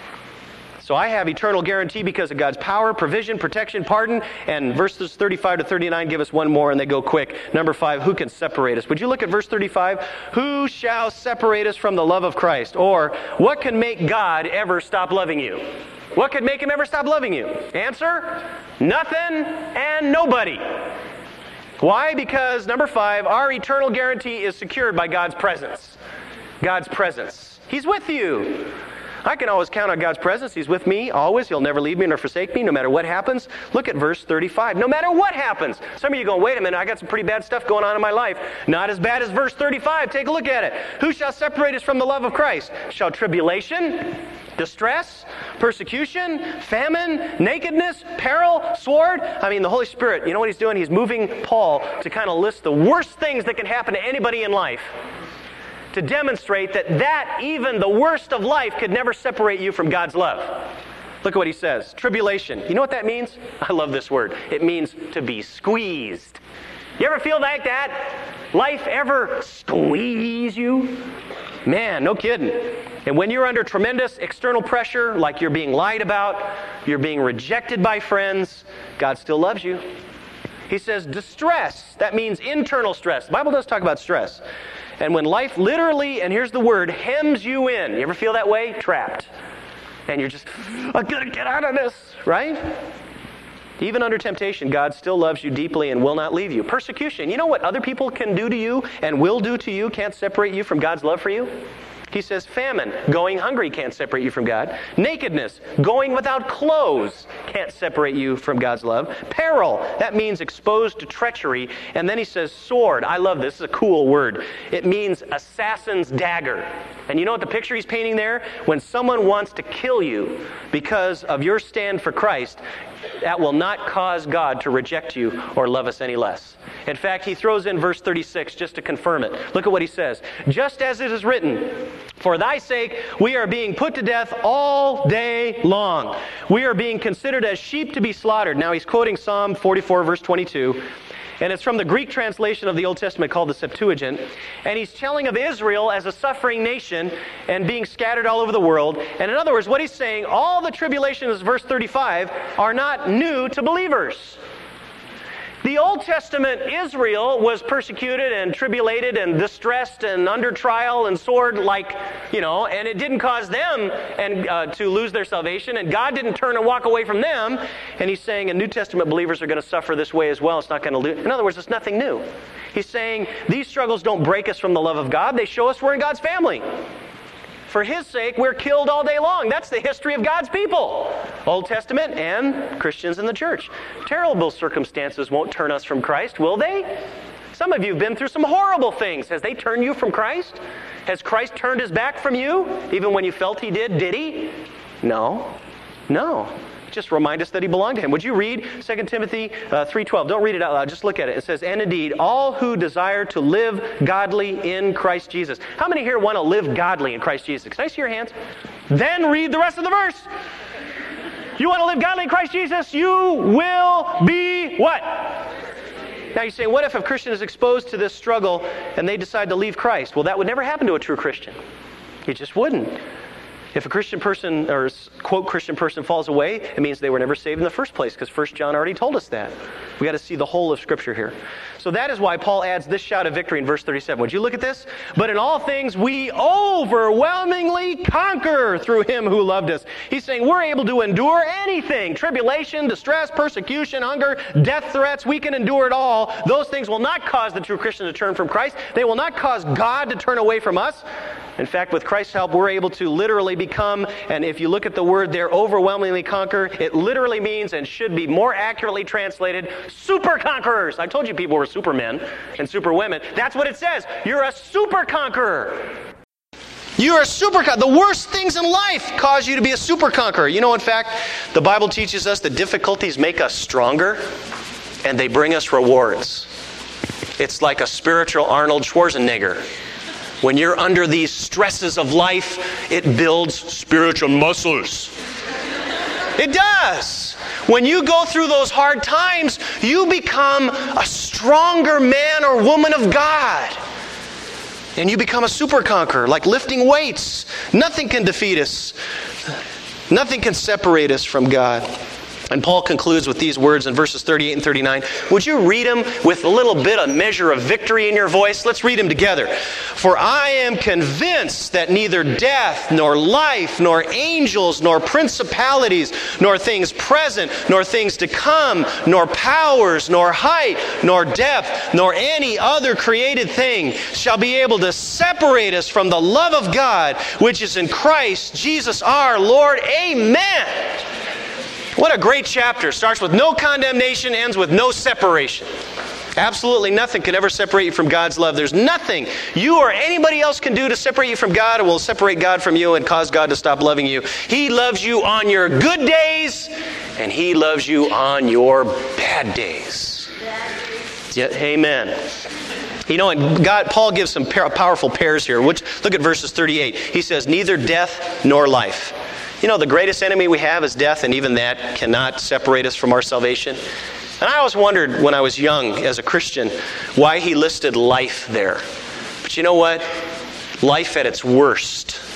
So I have eternal guarantee because of God's power, provision, protection, pardon. And verses 35 to 39 give us one more and they go quick. Number 5, who can separate us? Would you look at verse 35? Who shall separate us from the love of Christ? Or what can make God ever stop loving you? What could make him ever stop loving you? Answer, nothing and nobody. Why? Because, number 5, our eternal guarantee is secured by God's presence. God's presence. He's with you. I can always count on God's presence. He's with me always. He'll never leave me nor forsake me no matter what happens. Look at verse 35. No matter what happens. Some of you going, wait a minute, I got some pretty bad stuff going on in my life. Not as bad as verse 35. Take a look at it. Who shall separate us from the love of Christ? Shall tribulation, distress, persecution, famine, nakedness, peril, sword? I mean, the Holy Spirit, you know what he's doing? He's moving Paul to kind of list the worst things that can happen to anybody in life, to demonstrate that even the worst of life could never separate you from God's love. Look at what he says. Tribulation. You know what that means? I love this word. It means to be squeezed. You ever feel like that? Life ever squeeze you? Man, no kidding. And when you're under tremendous external pressure, like you're being lied about, you're being rejected by friends, God still loves you. He says distress, that means internal stress. The Bible does talk about stress. And when life literally, and here's the word, hems you in. You ever feel that way? Trapped. And you're just, I've got to get out of this, right? Even under temptation, God still loves you deeply and will not leave you. Persecution, you know what other people can do to you and will do to you can't separate you from God's love for you? He says famine, going hungry can't separate you from God. Nakedness, going without clothes can't separate you from God's love. Peril, that means exposed to treachery. And then he says sword. I love this. This is a cool word. It means assassin's dagger. And you know what the picture he's painting there? When someone wants to kill you because of your stand for Christ, that will not cause God to reject you or love us any less. In fact, he throws in verse 36 just to confirm it. Look at what he says. Just as it is written, for thy sake we are being put to death all day long. We are being considered as sheep to be slaughtered. Now he's quoting Psalm 44 verse 22. And it's from the Greek translation of the Old Testament called the Septuagint. And he's telling of Israel as a suffering nation and being scattered all over the world. And in other words, what he's saying, all the tribulations, verse 35, are not new to believers. The Old Testament Israel was persecuted and tribulated and distressed and under trial and sword and it didn't cause them to lose their salvation, and God didn't turn and walk away from them. And he's saying, and New Testament believers are going to suffer this way as well. It's not going to lose. In other words, it's nothing new. He's saying these struggles don't break us from the love of God. They show us we're in God's family. For His sake, we're killed all day long. That's the history of God's people. Old Testament and Christians in the church. Terrible circumstances won't turn us from Christ, will they? Some of you have been through some horrible things. Has they turned you from Christ? Has Christ turned His back from you? Even when you felt He did He? No. Just remind us that He belonged to Him. Would you read 2 Timothy 3:12? Don't read it out loud. Just look at it. It says, and indeed, all who desire to live godly in Christ Jesus. How many here want to live godly in Christ Jesus? Can I see your hands? Then read the rest of the verse. You want to live godly in Christ Jesus? You will be what? Now you say, what if a Christian is exposed to this struggle and they decide to leave Christ? Well, that would never happen to a true Christian. It just wouldn't. If a Christian person, or quote Christian person, falls away, it means they were never saved in the first place, because 1 John already told us that. We got to see the whole of Scripture here. So that is why Paul adds this shout of victory in verse 37. Would you look at this? But in all things we overwhelmingly conquer through Him who loved us. He's saying we're able to endure anything. Tribulation, distress, persecution, hunger, death threats. We can endure it all. Those things will not cause the true Christian to turn from Christ. They will not cause God to turn away from us. In fact, with Christ's help, we're able to literally become, and if you look at the word there, overwhelmingly conquer, it literally means, and should be more accurately translated, super conquerors. I told you people were supermen and superwomen. That's what it says. You're a super conqueror. You are a super conqueror. The worst things in life cause you to be a super conqueror. You know, in fact, the Bible teaches us that difficulties make us stronger, and they bring us rewards. It's like a spiritual Arnold Schwarzenegger. When you're under these stresses of life, it builds spiritual muscles. It does. When you go through those hard times, you become a stronger man or woman of God. And you become a super conqueror, like lifting weights. Nothing can defeat us. Nothing can separate us from God. And Paul concludes with these words in verses 38 and 39. Would you read them with a little bit, a measure of victory in your voice? Let's read them together. For I am convinced that neither death, nor life, nor angels, nor principalities, nor things present, nor things to come, nor powers, nor height, nor depth, nor any other created thing shall be able to separate us from the love of God, which is in Christ Jesus our Lord. Amen. What a great chapter. Starts with no condemnation, ends with no separation. Absolutely nothing can ever separate you from God's love. There's nothing you or anybody else can do to separate you from God, or will separate God from you and cause God to stop loving you. He loves you on your good days, and He loves you on your bad days. Yeah, amen. You know, and Paul gives some powerful pairs here. Look at verses 38. He says, neither death nor life. You know, the greatest enemy we have is death, and even that cannot separate us from our salvation. And I always wondered when I was young as a Christian why he listed life there. But you know what? Life at its worst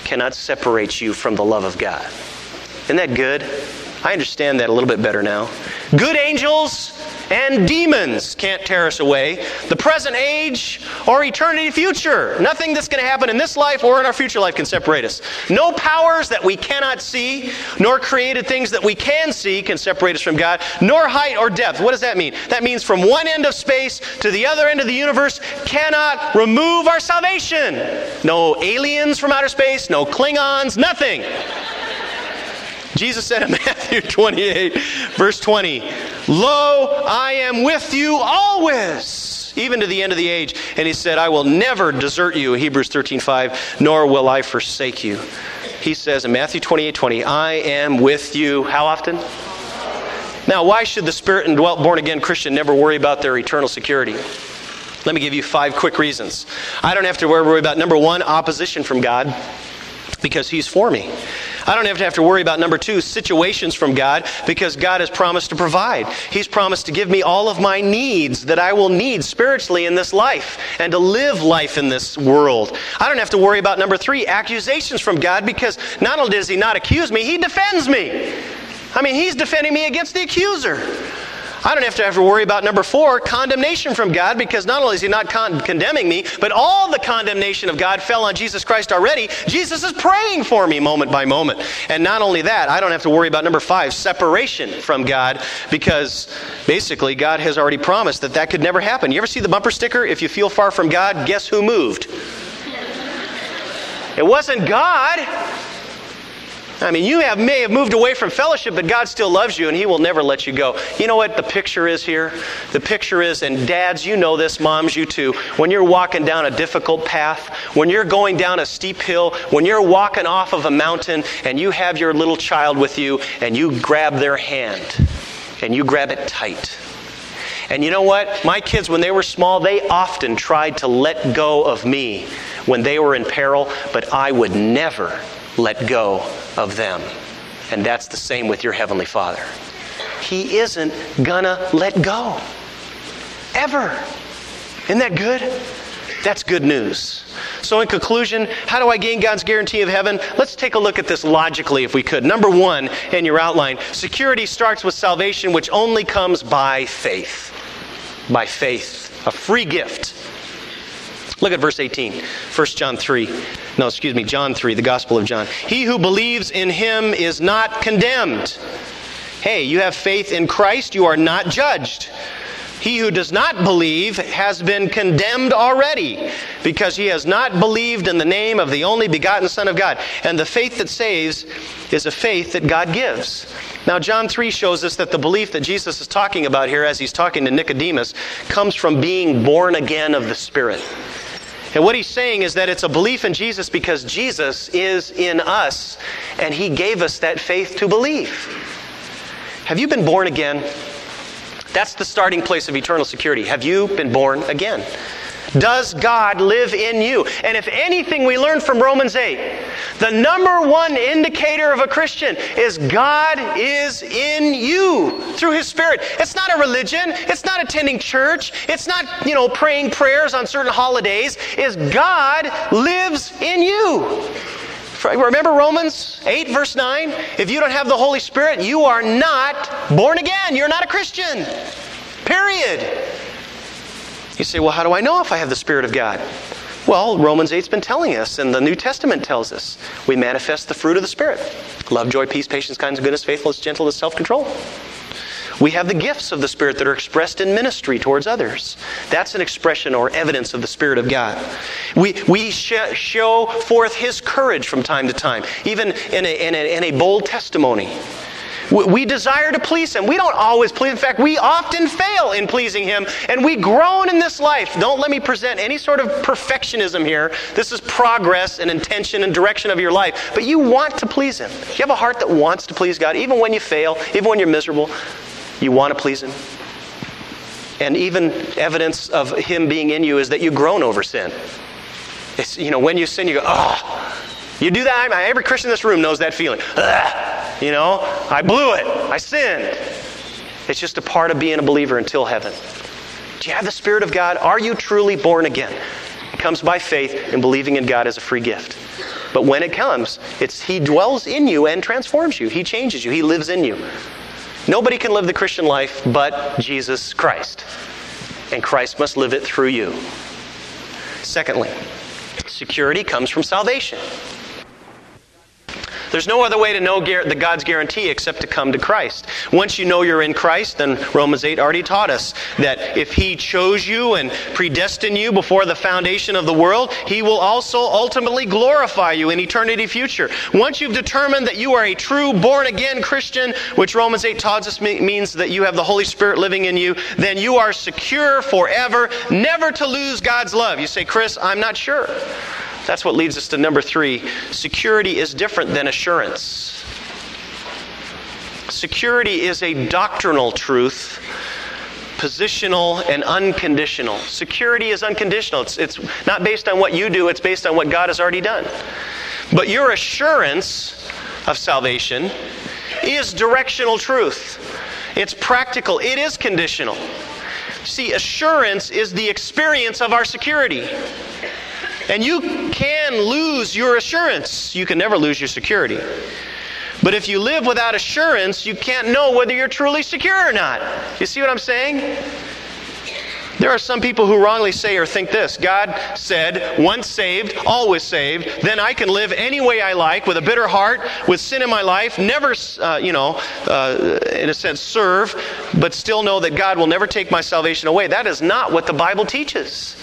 cannot separate you from the love of God. Isn't that good? I understand that a little bit better now. Good angels and demons can't tear us away. The present age or eternity future. Nothing that's going to happen in this life or in our future life can separate us. No powers that we cannot see, nor created things that we can see can separate us from God, nor height or depth. What does that mean? That means from one end of space to the other end of the universe cannot remove our salvation. No aliens from outer space, no Klingons, nothing. Jesus said in Matthew 28, verse 20, "Lo, I am with you always, even to the end of the age." And he said, "I will never desert you," Hebrews 13:5, "nor will I forsake you." He says in Matthew 28:20, "I am with you," how often? Now, why should the Spirit-indwelt born-again Christian never worry about their eternal security? Let me give you 5 quick reasons. I don't have to worry about, number 1, opposition from God, because He's for me. I don't have to worry about, number 2, situations from God, because God has promised to provide. He's promised to give me all of my needs that I will need spiritually in this life and to live life in this world. I don't have to worry about, number 3, accusations from God, because not only does He not accuse me, He defends me. I mean, He's defending me against the accuser. I don't have to worry about, number 4, condemnation from God, because not only is He not condemning me, but all the condemnation of God fell on Jesus Christ already. Jesus is praying for me moment by moment. And not only that, I don't have to worry about, number 5, separation from God, because basically God has already promised that could never happen. You ever see the bumper sticker, "If you feel far from God, guess who moved?" It wasn't God. I mean, you may have moved away from fellowship, but God still loves you and He will never let you go. You know what the picture is here? The picture is, and dads, you know this, moms, you too, when you're walking down a difficult path, when you're going down a steep hill, when you're walking off of a mountain and you have your little child with you and you grab their hand and you grab it tight. And you know what? My kids, when they were small, they often tried to let go of me when they were in peril, but I would never let go of them. And that's the same with your Heavenly Father. He isn't gonna let go. Ever. Isn't that good? That's good news. So in conclusion, how do I gain God's guarantee of heaven? Let's take a look at this logically if we could. Number 1 in your outline, security starts with salvation, which only comes by faith. By faith. A free gift. Look at verse 18, John 3, the Gospel of John. "He who believes in Him is not condemned." Hey, you have faith in Christ, you are not judged. "He who does not believe has been condemned already, because he has not believed in the name of the only begotten Son of God." And the faith that saves is a faith that God gives. Now, John 3 shows us that the belief that Jesus is talking about here as He's talking to Nicodemus comes from being born again of the Spirit. And what He's saying is that it's a belief in Jesus because Jesus is in us, and He gave us that faith to believe. Have you been born again? That's the starting place of eternal security. Have you been born again? Does God live in you? And if anything we learn from Romans 8, the number 1 indicator of a Christian is God is in you through His Spirit. It's not a religion. It's not attending church. It's not, praying prayers on certain holidays. It's God lives in you. Remember Romans 8 verse 9? If you don't have the Holy Spirit, you are not born again. You're not a Christian. Period. You say, well, how do I know if I have the Spirit of God? Well, Romans 8's been telling us, and the New Testament tells us, we manifest the fruit of the Spirit. Love, joy, peace, patience, kindness, goodness, faithfulness, gentleness, self-control. We have the gifts of the Spirit that are expressed in ministry towards others. That's an expression or evidence of the Spirit of God. We show forth His courage from time to time, even in a bold testimony. We desire to please Him. We don't always please. In fact, we often fail in pleasing Him, and we groan in this life. Don't let me present any sort of perfectionism here. This is progress and intention and direction of your life. But you want to please Him. Do you have a heart that wants to please God? Even when you fail, even when you're miserable, you want to please Him. And even evidence of Him being in you is that you groan over sin. It's, when you sin, you go, oh. You do that. Every Christian in this room knows that feeling. I blew it. I sinned. It's just a part of being a believer until heaven. Do you have the Spirit of God? Are you truly born again? It comes by faith and believing in God as a free gift. But when it comes, He dwells in you and transforms you. He changes you. He lives in you. Nobody can live the Christian life but Jesus Christ. And Christ must live it through you. Secondly, security comes from salvation. There's no other way to know the God's guarantee except to come to Christ. Once you know you're in Christ, then Romans 8 already taught us that if He chose you and predestined you before the foundation of the world, He will also ultimately glorify you in eternity future. Once you've determined that you are a true born-again Christian, which Romans 8 taught us means that you have the Holy Spirit living in you, then you are secure forever, never to lose God's love. You say, Chris, I'm not sure. That's what leads us to number 3. Security is different than assurance. Security is a doctrinal truth, positional and unconditional. Security is unconditional. It's not based on what you do, it's based on what God has already done. But your assurance of salvation is directional truth. It's practical. It is conditional. See, assurance is the experience of our security. And you can lose your assurance. You can never lose your security. But if you live without assurance, you can't know whether you're truly secure or not. You see what I'm saying? There are some people who wrongly say or think this: God said, once saved, always saved, then I can live any way I like with a bitter heart, with sin in my life, never, in a sense, serve, but still know that God will never take my salvation away. That is not what the Bible teaches.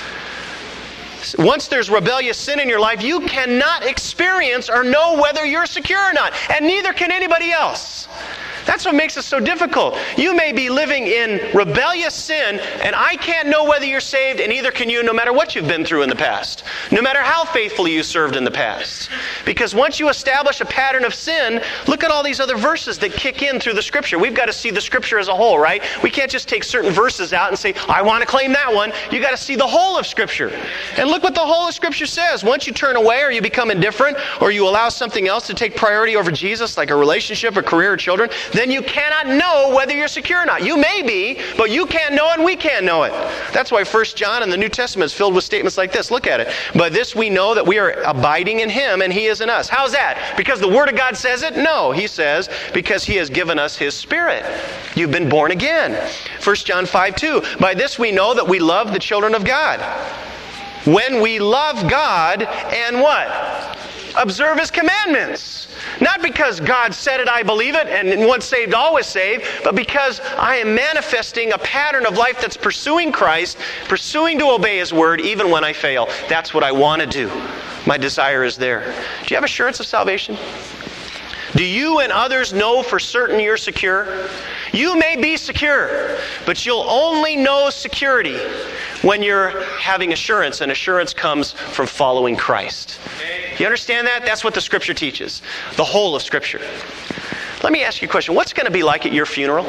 Once there's rebellious sin in your life, you cannot experience or know whether you're secure or not. And neither can anybody else. That's what makes it so difficult. You may be living in rebellious sin, and I can't know whether you're saved, and neither can you, no matter what you've been through in the past. No matter how faithfully you served in the past. Because once you establish a pattern of sin, look at all these other verses that kick in through the Scripture. We've got to see the Scripture as a whole, right? We can't just take certain verses out and say, I want to claim that one. You've got to see the whole of Scripture. And look what the whole of Scripture says. Once you turn away, or you become indifferent, or you allow something else to take priority over Jesus, like a relationship, a career, or children, then you cannot know whether you're secure or not. You may be, but you can't know it and we can't know it. That's why 1 John in the New Testament is filled with statements like this. Look at it. By this we know that we are abiding in Him and He is in us. How's that? Because the Word of God says it? No. He says, because He has given us His Spirit. You've been born again. 1 John 5:2. By this we know that we love the children of God. When we love God and what? Observe His commandments. Not because God said it, I believe it, and once saved, always saved, but because I am manifesting a pattern of life that's pursuing Christ, pursuing to obey His Word, even when I fail. That's what I want to do. My desire is there. Do you have assurance of salvation? Do you and others know for certain you're secure? You may be secure, but you'll only know security when you're having assurance, and assurance comes from following Christ. You understand that? That's what the Scripture teaches. The whole of Scripture. Let me ask you a question. What's going to be like at your funeral?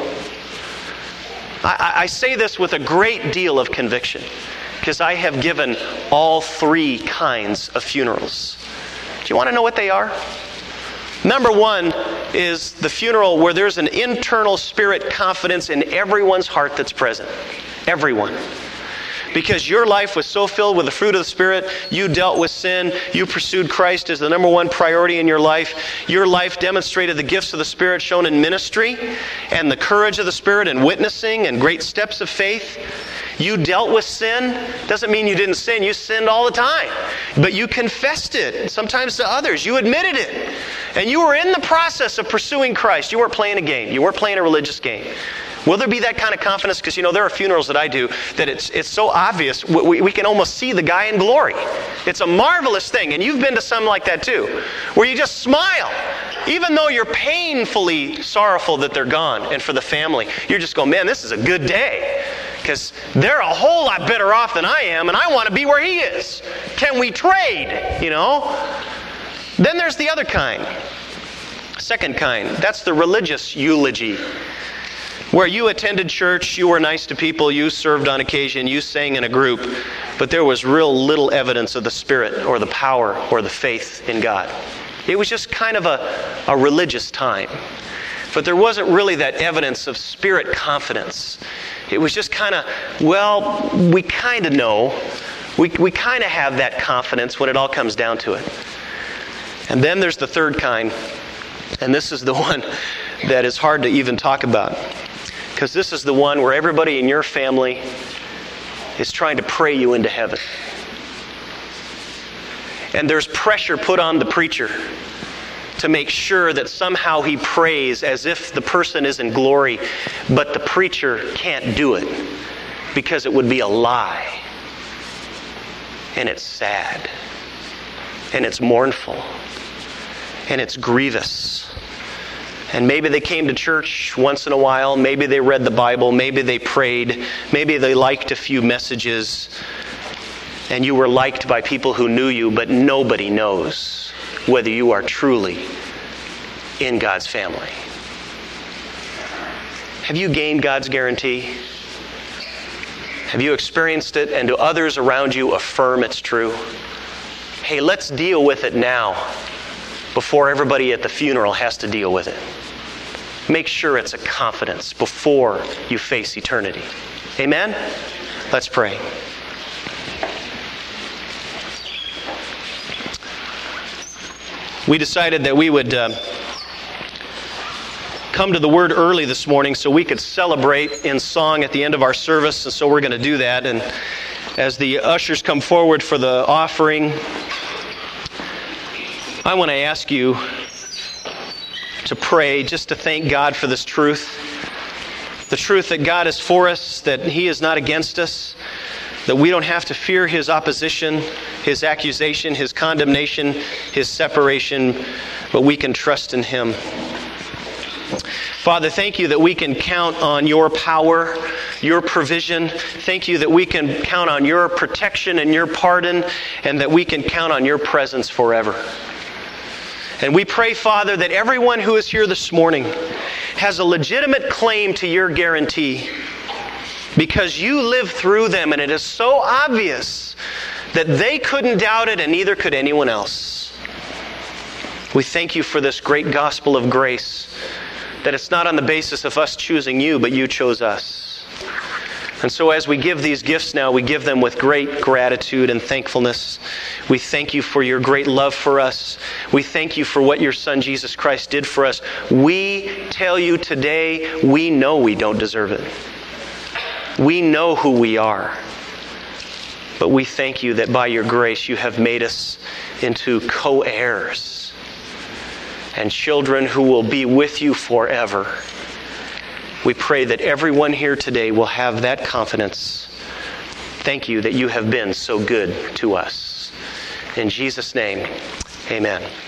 I say this with a great deal of conviction, because I have given all 3 kinds of funerals. Do you want to know what they are? Number 1 is the funeral where there's an internal spirit confidence in everyone's heart that's present. Everyone. Because your life was so filled with the fruit of the Spirit, you dealt with sin, you pursued Christ as the number 1 priority in your life. Your life demonstrated the gifts of the Spirit shown in ministry, and the courage of the Spirit in witnessing, and great steps of faith. You dealt with sin. Doesn't mean you didn't sin. You sinned all the time. But you confessed it, sometimes to others. You admitted it. And you were in the process of pursuing Christ. You weren't playing a game. You weren't playing a religious game. Will there be that kind of confidence? Because, there are funerals that I do that it's so obvious. We can almost see the guy in glory. It's a marvelous thing. And you've been to some like that too, where you just smile. Even though you're painfully sorrowful that they're gone, and for the family, you're just going, man, this is a good day. Because they're a whole lot better off than I am, and I want to be where he is. Can we trade? Then there's the other kind. Second kind. That's the religious eulogy. Where you attended church, you were nice to people, you served on occasion, you sang in a group, but there was real little evidence of the Spirit or the power or the faith in God. It was just kind of a religious time. But there wasn't really that evidence of Spirit confidence. It was just kind of, we kind of know. We kind of have that confidence when it all comes down to it. And then there's the third kind, and this is the one that is hard to even talk about, because this is the one where everybody in your family is trying to pray you into heaven. And there's pressure put on the preacher to make sure that somehow he prays as if the person is in glory, but the preacher can't do it because it would be a lie. And it's sad. And it's mournful. And it's grievous. And maybe they came to church once in a while. Maybe they read the Bible. Maybe they prayed. Maybe they liked a few messages. And you were liked by people who knew you, but nobody knows whether you are truly in God's family. Have you gained God's guarantee? Have you experienced it, and do others around you affirm it's true? Hey, let's deal with it now before everybody at the funeral has to deal with it. Make sure it's a confidence before you face eternity. Amen? Let's pray. We decided that we would come to the Word early this morning so we could celebrate in song at the end of our service, and so we're going to do that. And as the ushers come forward for the offering, I want to ask you to pray, just to thank God for this truth. The truth that God is for us, that He is not against us, that we don't have to fear His opposition, His accusation, His condemnation, His separation, but we can trust in Him. Father, thank you that we can count on your power, your provision. Thank you that we can count on your protection and your pardon, and that we can count on your presence forever. And we pray, Father, that everyone who is here this morning has a legitimate claim to your guarantee, because you live through them, and it is so obvious that they couldn't doubt it, and neither could anyone else. We thank you for this great gospel of grace, that it's not on the basis of us choosing you, but you chose us. And so as we give these gifts now, we give them with great gratitude and thankfulness. We thank you for your great love for us. We thank you for what your Son Jesus Christ did for us. We tell you today, we know we don't deserve it. We know who we are. But we thank you that by your grace you have made us into co-heirs and children who will be with you forever. We pray that everyone here today will have that confidence. Thank you that you have been so good to us. In Jesus' name, amen.